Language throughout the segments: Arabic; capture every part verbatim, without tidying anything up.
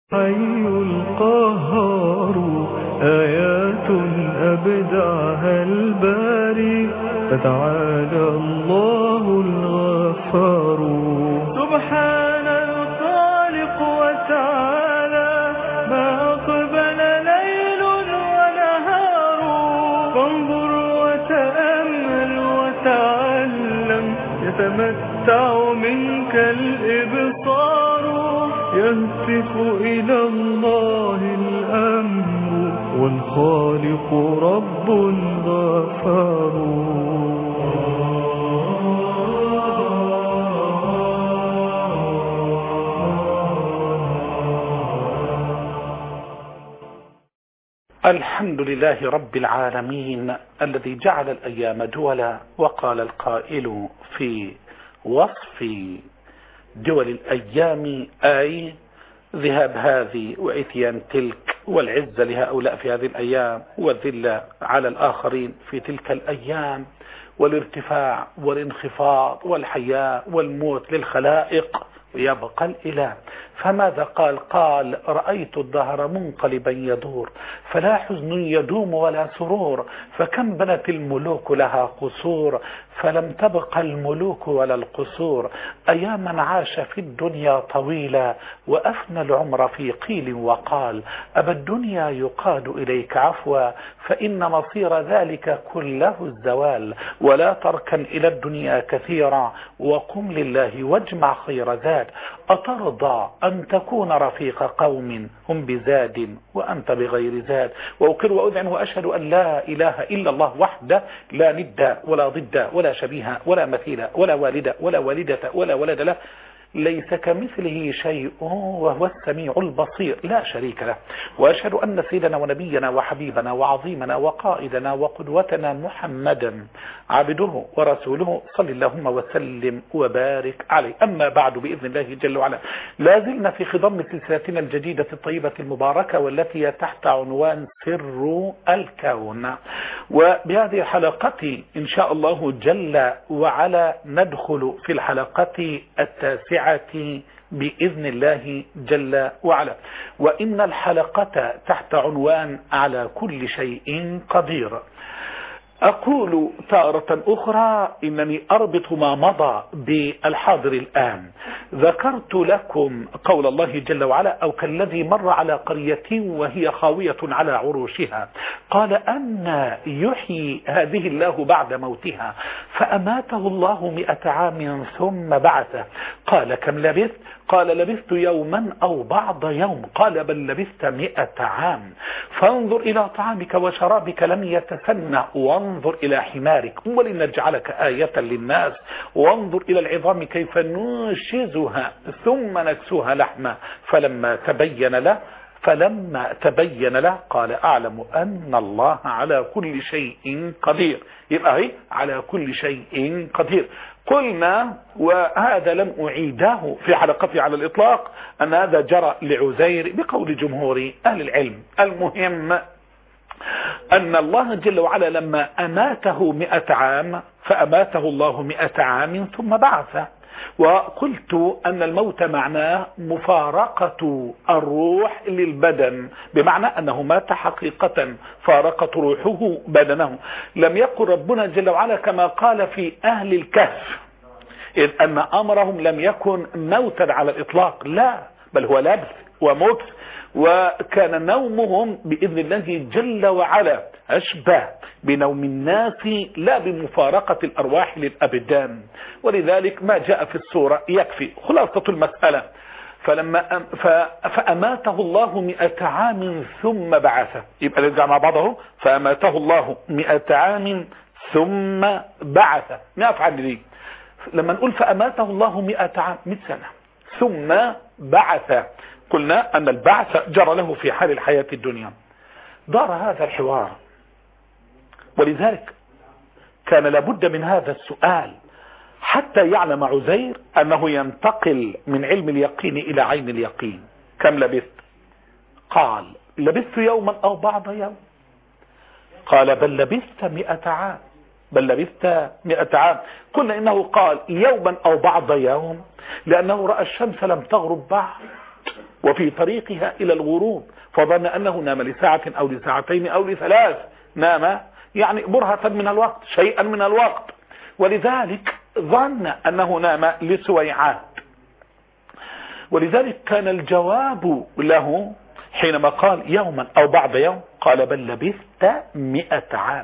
حي القهار آيات أبدعها الباري فتعالى الله الغفار. سبحان الخالق وتعالى ما أقبل ليل ونهار. فانظر وتأمل وتعلم يتمتع منك الإبصار. يهتف إلى الله الأمر والخالق رب غفار. الحمد لله رب العالمين الذي جعل الأيام دولا، وقال القائل في وصف دول الأيام أي ذهاب هذه وإتيان تلك، والعزة لهؤلاء في هذه الأيام والذلة على الآخرين في تلك الأيام، والارتفاع والانخفاض والحياة والموت للخلائق ويبقى الإله. فماذا قال؟ قال رأيت الدهر منقلبا يدور فلا حزن يدوم ولا سرور. فكم بنت الملوك لها قصور فلم تبق الملوك ولا القصور. أياما عاش في الدنيا طويلا وأفنى العمر في قيل وقال. أبا الدنيا يقاد إليك عفوا فإن مصير ذلك كله الزوال. ولا تركن إلى الدنيا كثيرا وقم لله واجمع خير زاد. أترضى أن تكون رفيق قوم هم بزاد وأنت بغير زاد. وأكر وأذعن وأشهد أن لا إله إلا الله وحده لا ند ولا ضد ولا شبيه ولا مثيل ولا والد ولا والدة ولا ولد له، ليس كمثله شيء وهو السميع البصير لا شريك له. وأشهد أن سيدنا ونبينا وحبيبنا وعظيمنا وقائدنا وقدوتنا محمدا عبده ورسوله صلى اللهم وسلم وبارك عليه. أما بعد، بإذن الله جل وعلا لازلنا في خضم سلسلتنا الجديدة الطيبة المباركة والتي هي تحت عنوان سر الكون. وبهذه الحلقة إن شاء الله جل وعلا ندخل في الحلقة التاسعة بإذن الله جل وعلا. وإن الحلقة تحت عنوان على كل شيء قدير. أقول تارة أخرى إنني أربط ما مضى بالحاضر الآن. ذكرت لكم قول الله جل وعلا أو كالذي مر على قرية وهي خاوية على عروشها قال أن يحيي هذه الله بعد موتها فأماته الله مئة عام ثم بعثه. قال كم لبثت؟ قال لبثت يوما أو بعض يوم. قال بل لبثت مئة عام. فانظر إلى طعامك وشرابك لم يتسنى وانظر إلى حمارك ولنجعلك آية للناس وانظر إلى العظام كيف ننشزها ثم نكسوها لحما. فلما تبين له فلما تبين له قال أعلم أن الله على كل شيء قدير. يبقى هي على كل شيء قدير. قلنا وهذا لم أعيده في حلقتي على الإطلاق أن هذا جرى لعزير بقول جمهور أهل العلم. المهم أن الله جل وعلا لما أماته مئة عام فأماته الله مئة عام ثم بعثه. وقلت أن الموت معناه مفارقة الروح للبدن، بمعنى أنه مات حقيقة فارقت روحه بدنه. لم يقل ربنا جل وعلا كما قال في أهل الكهف إذ أن أمرهم لم يكن موتا على الإطلاق، لا بل هو لبث وموت. وكان نومهم بإذن الله جل وعلا أشبه بنوم الناس لا بمفارقة الأرواح للأبدان. ولذلك ما جاء في السورة يكفي. خلاصة المسألة فلما فأماته الله مئة عام ثم بعثه. يبقى نرجع مع بعضه. فأماته الله مئة عام ثم بعثه. نفعل لي لما نقول فأماته الله مئة عام مئة سنة ثم بعثه. قلنا أن البعث جرى له في حال الحياة الدنيا. دار هذا الحوار، ولذلك كان لابد من هذا السؤال حتى يعلم عزير أنه ينتقل من علم اليقين إلى عين اليقين. كم لبثت؟ قال لبثت يوما أو بعض يوم. قال بل لبثت مئة عام. بل لبثت مئة عام. قلنا إنه قال يوما أو بعض يوم لأنه رأى الشمس لم تغرب بعد وفي طريقها إلى الغروب، فظن أنه نام لساعة أو لساعتين أو لثلاث، نام يعني برهة من الوقت، شيئا من الوقت، ولذلك ظن أنه نام لسويعات. ولذلك كان الجواب له حينما قال يوما أو بعد يوم، قال بل لبثت مئة عام.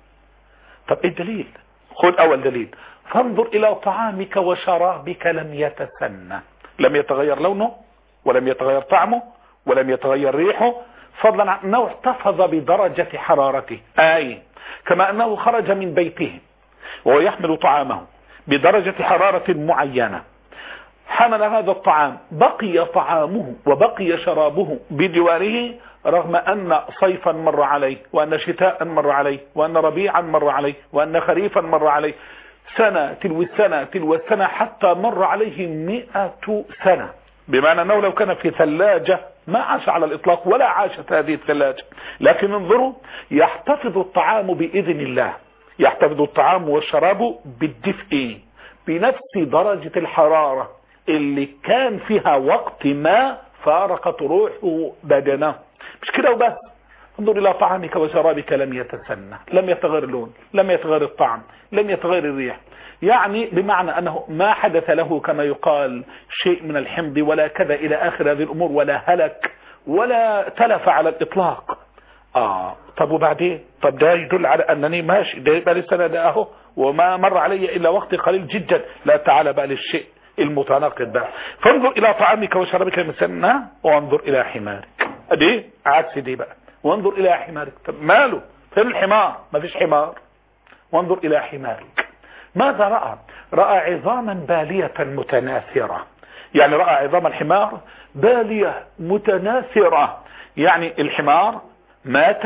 طب ايه الدليل؟ خذ أول دليل، فانظر إلى طعامك وشرابك لم يتسنى، لم يتغير لونه ولم يتغير طعمه ولم يتغير ريحه، فضلا عن أنه احتفظ بدرجة حرارته، أي كما أنه خرج من بيته وهو يحمل طعامه بدرجة حرارة معينة، حمل هذا الطعام، بقي طعامه وبقي شرابه بجواره، رغم أن صيفا مر عليه وأن شتاء مر عليه وأن ربيعا مر عليه وأن خريفا مر عليه، سنة تلو السنة تلو السنة، حتى مر عليه مئة سنة، بمعنى أنه لو كان في ثلاجة ما عاش على الإطلاق ولا عاشت هذه الثلاجة. لكن انظروا، يحتفظ الطعام بإذن الله، يحتفظ الطعام والشراب بالدفء بنفس درجة الحرارة اللي كان فيها وقت ما فارقت روحه بدنه. مش كده وبس، انظر إلى طعامك وشرابك لم يتسنى، لم يتغير اللون، لم يتغير الطعم، لم يتغير الريح، يعني بمعنى أنه ما حدث له كما يقال شيء من الحمض ولا كذا إلى آخر هذه الأمور، ولا هلك ولا تلف على الإطلاق. آه طب وبعدين؟ طب ده يدل على أنني ماشي، ده يبقى لسنة ده أهو وما مر علي إلا وقت قليل جدا. لا، تعالى بقى للشيء المتناقض بقى، فانظر إلى طعامك وشرابك لم يتسنى وانظر إلى حمارك. دي عكس دي بقى، وانظر إلى حمارك. طب ماله؟ فين الحمار؟ ما فيش حمار. وانظر إلى حمارك، ماذا رأى؟ رأى عظاما بالية متناثرة، يعني رأى عظام الحمار بالية متناثرة، يعني الحمار مات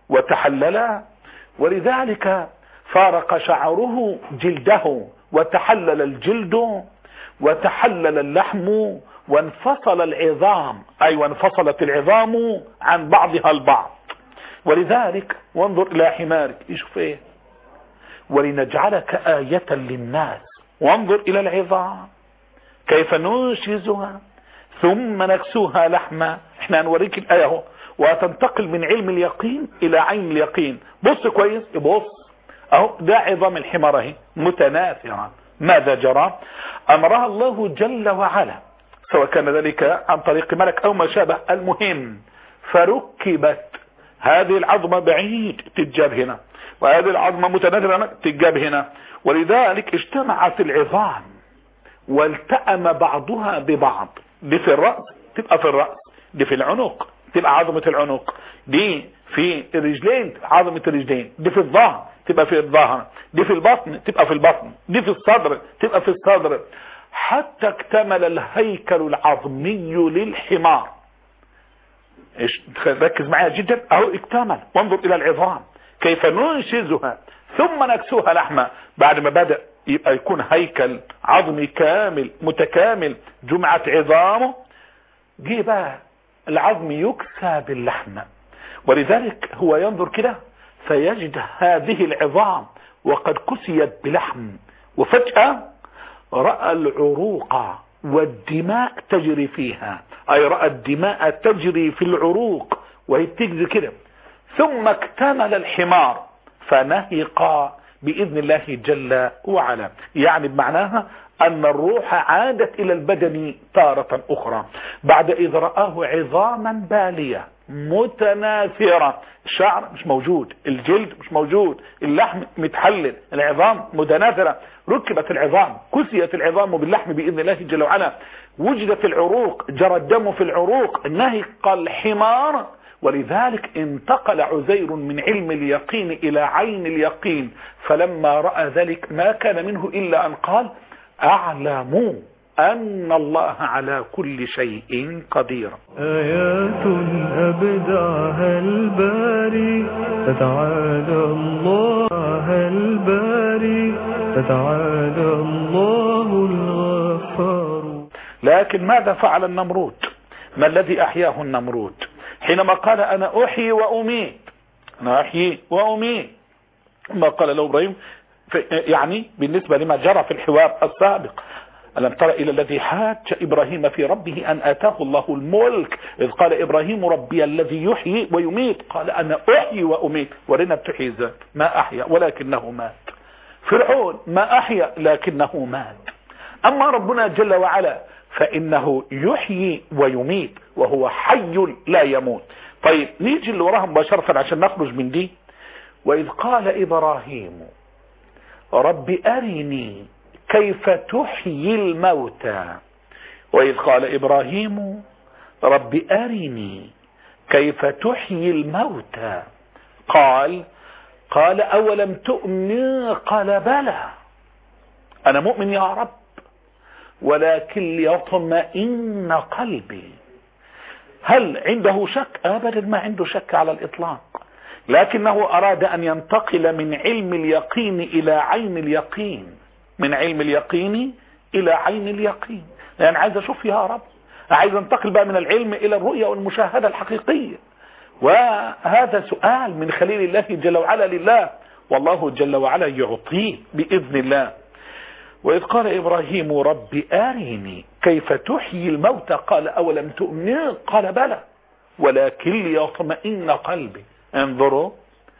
وتحلل، ولذلك فارق شعره جلده وتحلل الجلد وتحلل اللحم وانفصل العظام، أي وانفصلت العظام عن بعضها البعض. ولذلك وانظر إلى حمارك، يشوف ايه؟ ولنجعلك آية للناس، وانظر إلى العظام كيف ننشزها ثم نكسوها لحما. احنا هنوريك الآية اهو، وتنتقل من علم اليقين إلى عين اليقين. بص كويس، بص اهو، ده عظام الحمار اهي متناثرة. ماذا جرى؟ أمرها الله جل وعلا، سواء كان ذلك عن طريق ملك أو ما شابه، المهم فركبت هذه العظمة بعيد تتجاب هنا، وهذه العظمة متناثرة تتجاب هنا، ولذلك اجتمعت العظام والتأم بعضها ببعض. دي في الرأس تبقى في الرأس، دي في العنق تبقى عظمة العنق، دي في الرجلين عظمة الرجلين، دي في الظهر تبقى في الظهر، دي في البطن تبقى في البطن، دي في الصدر تبقى في الصدر، حتى اكتمل الهيكل العظمي للحمار. ركز معايا جدا اهو، اكتمل. وانظر الى العظام كيف ننشزها ثم نكسوها لحما. بعد ما بدأ يبقى يكون هيكل عظمي كامل متكامل جمعت عظامه، جه بقى العظم يكسى باللحم. ولذلك هو ينظر كده فيجد هذه العظام وقد كسيت بلحم، وفجأة رأى العروق والدماء تجري فيها، أي رأى الدماء تجري في العروق وهي تجري كده. ثم اكتمل الحمار فنهق بإذن الله جل وعلا، يعني بمعناها أن الروح عادت إلى البدن تارة أخرى بعد إذ رآه عظاما بالية متناثرة. الشعر مش موجود، الجلد مش موجود، اللحم متحلل، العظام متناثرة. ركبت العظام، كسيت العظام باللحم بإذن الله جل وعلا، وجدت العروق، جرى الدم في العروق، نهق الحمار. ولذلك انتقل عزير من علم اليقين إلى عين اليقين، فلما رأى ذلك ما كان منه إلا أن قال أعلموا أن الله على كل شيء قدير. آيات أبدعها الباري فتعالى الله الباري فتعالى الله الغفار. لكن ماذا فعل النمرود؟ ما الذي أحياه النمرود حينما قال أنا أحيي وأميت؟ أنا أحيي وأميت ما قال له إبراهيم، يعني بالنسبة لما جرى في الحوار السابق، ألم تر إلى الذي حاج إبراهيم في ربه أن آتاه الله الملك إذ قال إبراهيم ربي الذي يحيي ويميت قال أنا أحيي وأميت. ورنا بتحيي ذات ما أحيا ولكنه مات. فرعون ما أحيا لكنه مات. أما ربنا جل وعلا فإنه يحيي ويميت وهو حي لا يموت. طيب نيجي اللي وراها مباشرة عشان نخرج من دي. وإذ قال إبراهيم رب أرني كيف تحيي الموتى. وإذ قال إبراهيم رب أرني كيف تحيي الموتى قال قال أولم تؤمن قال بلى أنا مؤمن يا رب ولكن ليطمئن قلبي. هل عنده شك؟ أبدا ما عنده شك على الإطلاق، لكنه أراد أن ينتقل من علم اليقين إلى عين اليقين، من علم اليقين إلى عين اليقين. يعني عايز أشوف يا رب، عايز أنتقل بقى من العلم إلى الرؤية والمشاهدة الحقيقية. وهذا سؤال من خليل الله جل وعلا لله، والله جل وعلا يعطيه بإذن الله. وإذ قال إبراهيم رب أرني كيف تحيي الموتى قال أولم تؤمن قال بلى ولكن ليطمئن قلبي. انظروا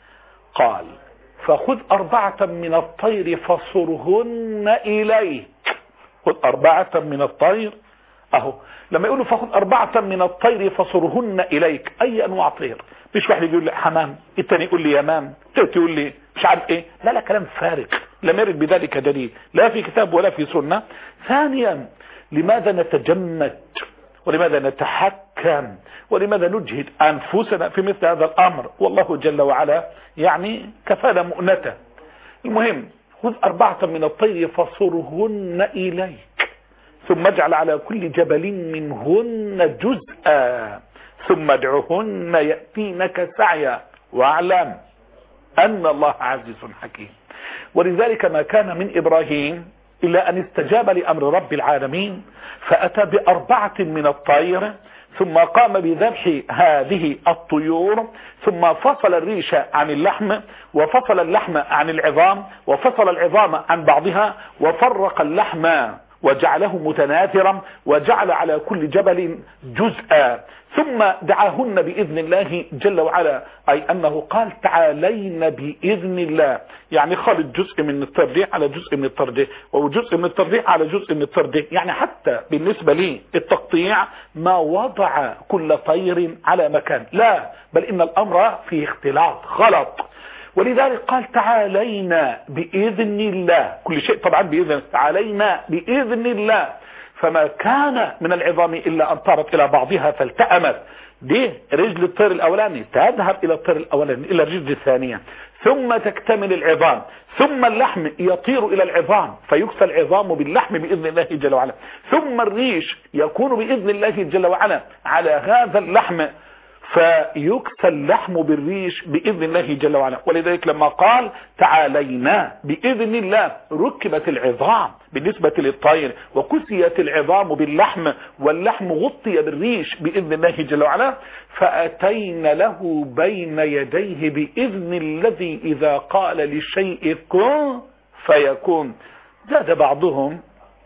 قال فخذ أربعة من الطير فصرهن إليك. خذ أربعة من الطير، أهو لما يقولوا فخذ أربعة من الطير فصرهن إليك، أي أنواع طير؟ مش واحد يقول لي حمام، التاني يقول لي يمام، التالت يقول لي مش عارف ايه. لا لا كلام فارغ، لم يرد بذلك دليل لا في كتاب ولا في سنة. ثانيا لماذا نتجمد ولماذا نتحكم ولماذا نجهد أنفسنا في مثل هذا الأمر؟ والله جل وعلا يعني كفانا مؤنته. المهم خذ أربعة من الطير فصرهن إليك ثم اجعل على كل جبل منهن جزءا ثم ادعهن يأتينك سعيا واعلم أن الله عزيز حكيم. ولذلك ما كان من إبراهيم إلا أن استجاب لأمر رب العالمين فأتى بأربعة من الطير ثم قام بذبح هذه الطيور ثم فصل الريش عن اللحم وفصل اللحم عن العظام وفصل العظام عن بعضها وفرق اللحم وجعله متناثرا وجعل على كل جبل جزءا ثم دعاهن بإذن الله جل وعلا، أي أنه قال تعالين بإذن الله، يعني خالد جزء من الترجيح على جزء من الترجيح وجزء من الترجيح على جزء من الترجيح. يعني حتى بالنسبة لي التقطيع ما وضع كل طير على مكان، لا بل إن الأمر فيه اختلاط غلط. ولذلك قال تعالينا بإذن الله، كل شيء طبعا بإذن، تعالينا بإذن الله. فما كان من العظام إلا أن طارت إلى بعضها فالتأمت. دي رجل الطير الأولاني تذهب إلى الطير الأولاني إلى الرجل الثانية ثم تكتمل العظام ثم اللحم يطير إلى العظام فيكسى العظام باللحم بإذن الله جل وعلا ثم الريش يكون بإذن الله جل وعلا على هذا اللحم فيكسى اللحم بالريش بإذن الله جل وعلا. ولذلك لما قال تعالينا بإذن الله ركبت العظام بالنسبة للطير وكسيت العظام باللحم واللحم غطي بالريش بإذن الله جل وعلا فأتين له بين يديه بإذن الذي إذا قال للشيء كن فيكون. زاد بعضهم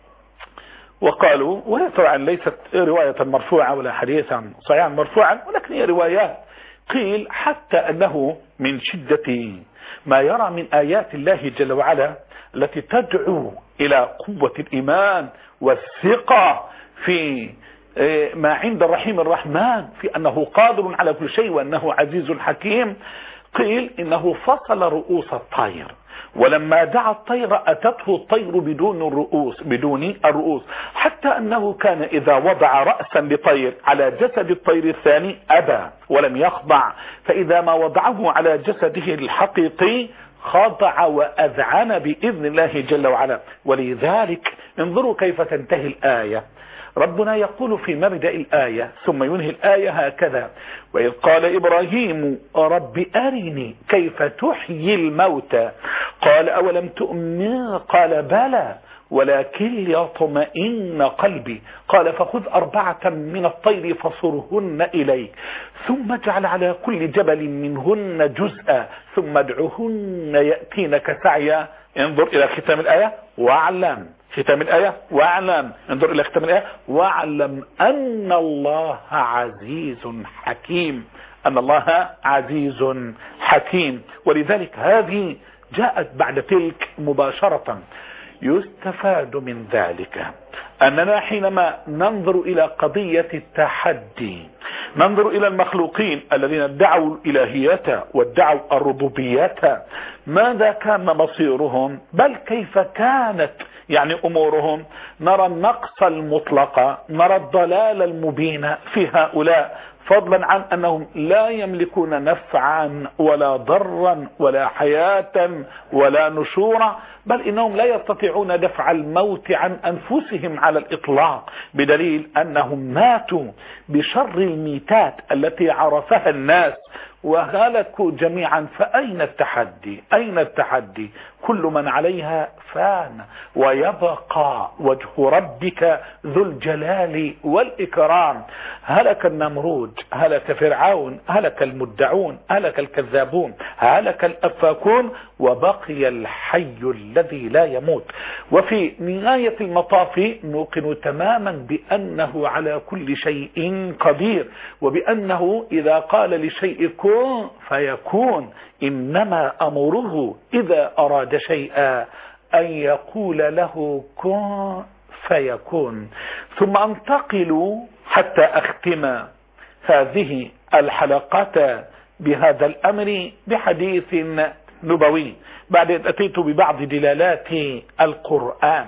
وقالوا، وهي طبعا ليست رواية مرفوعة ولا حديثا صحيحا مرفوعا ولكن هي روايات، قيل حتى أنه من شدة ما يرى من آيات الله جل وعلا التي تدعو إلى قوة الإيمان والثقة في ما عند الرحيم الرحمن في أنه قادر على كل شيء وأنه عزيز حكيم، قيل إنه فصل رؤوس الطير ولما دعا الطير أتته الطير بدون الرؤوس بدون الرؤوس حتى أنه كان إذا وضع رأسا لطير على جسد الطير الثاني أبى ولم يخضع، فإذا ما وضعه على جسده الحقيقي خضع وأذعن بإذن الله جل وعلا. ولذلك انظروا كيف تنتهي الآية. ربنا يقول في مبدأ الآية ثم ينهي الآية هكذا: وإذ قال إبراهيم رب أرني كيف تحيي الموتى قال أولم تؤمن قال بلى ولكن ليطمئن قلبي قال فخذ أربعة من الطير فصرهن إليك ثم اجعل على كل جبل منهن جزءا ثم ادعهن يأتينك سعيا. انظر إلى ختام الآية واعلم ختام الآية واعلم، انظر إلى ختام الآية واعلم أن الله عزيز حكيم، أن الله عزيز حكيم. ولذلك هذه جاءت بعد تلك مباشرة. يستفاد من ذلك أننا حينما ننظر إلى قضية التحدي ننظر إلى المخلوقين الذين ادعوا الإلهية وادعوا الربوبية، ماذا كان مصيرهم، بل كيف كانت يعني أمورهم. نرى النقص المطلق، نرى الضلال المبين في هؤلاء، فضلا عن أنهم لا يملكون نفعا ولا ضرا ولا حياة ولا نشورا، بل إنهم لا يستطيعون دفع الموت عن أنفسهم على الإطلاق، بدليل أنهم ماتوا بشر الميتات التي عرفها الناس وهلكوا جميعا. فأين التحدي؟ أين التحدي؟ كل من عليها فان ويبقى وجه ربك ذو الجلال والإكرام. هلك النمرود، هلك فرعون، هلك المدعون، هلك الكذابون، هلك الأفاكون، وبقي الحي الذي لا يموت. وفي نهاية المطاف نوقن تماما بأنه على كل شيء قدير، وبأنه إذا قال لشيء كن فيكون، إنما أمره إذا أراد شيئا أن يقول له كن فيكون. ثم أنتقل حتى أختم هذه الحلقات بهذا الأمر بحديث نبوي بعد أن أتيت ببعض دلالات القرآن.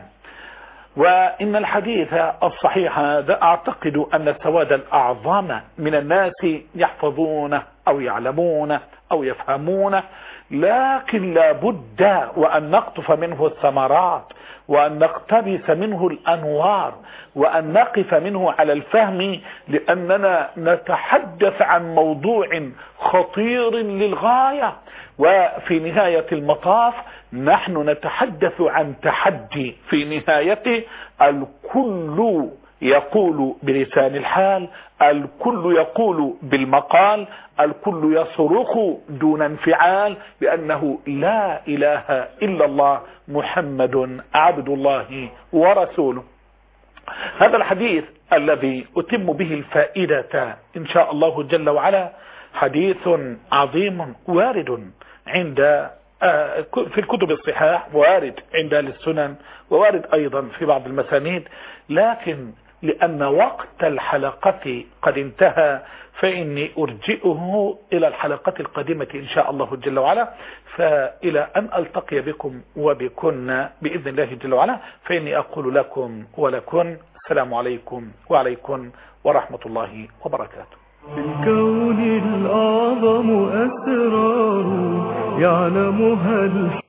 وإن الحديث الصحيح هذا أعتقد أن السواد الأعظم من الناس يحفظونه أو يعلمونه أو يفهمونه، لكن لا بد وأن نقطف منه الثمرات وأن نقتبس منه الأنوار وأن نقف منه على الفهم، لأننا نتحدث عن موضوع خطير للغاية. وفي نهاية المطاف نحن نتحدث عن تحدي في نهايته الكل يقول بلسان الحال، الكل يقول بالمقال، الكل يصرخ دون انفعال بأنه لا إله إلا الله محمد عبد الله ورسوله. هذا الحديث الذي أتم به الفائدة إن شاء الله جل وعلا حديث عظيم وارد عند في الكتب الصحاح، وارد عند أهل السنن، ووارد أيضا في بعض المسانيد، لكن لأن وقت الحلقة قد انتهى فإني أرجئه إلى الحلقة القادمة إن شاء الله جل وعلا. فإلى أن ألتقي بكم وبكن بإذن الله جل وعلا، فإني أقول لكم ولكن السلام عليكم وعليكم ورحمة الله وبركاته. في الكون الأعظم أسرار يعلمها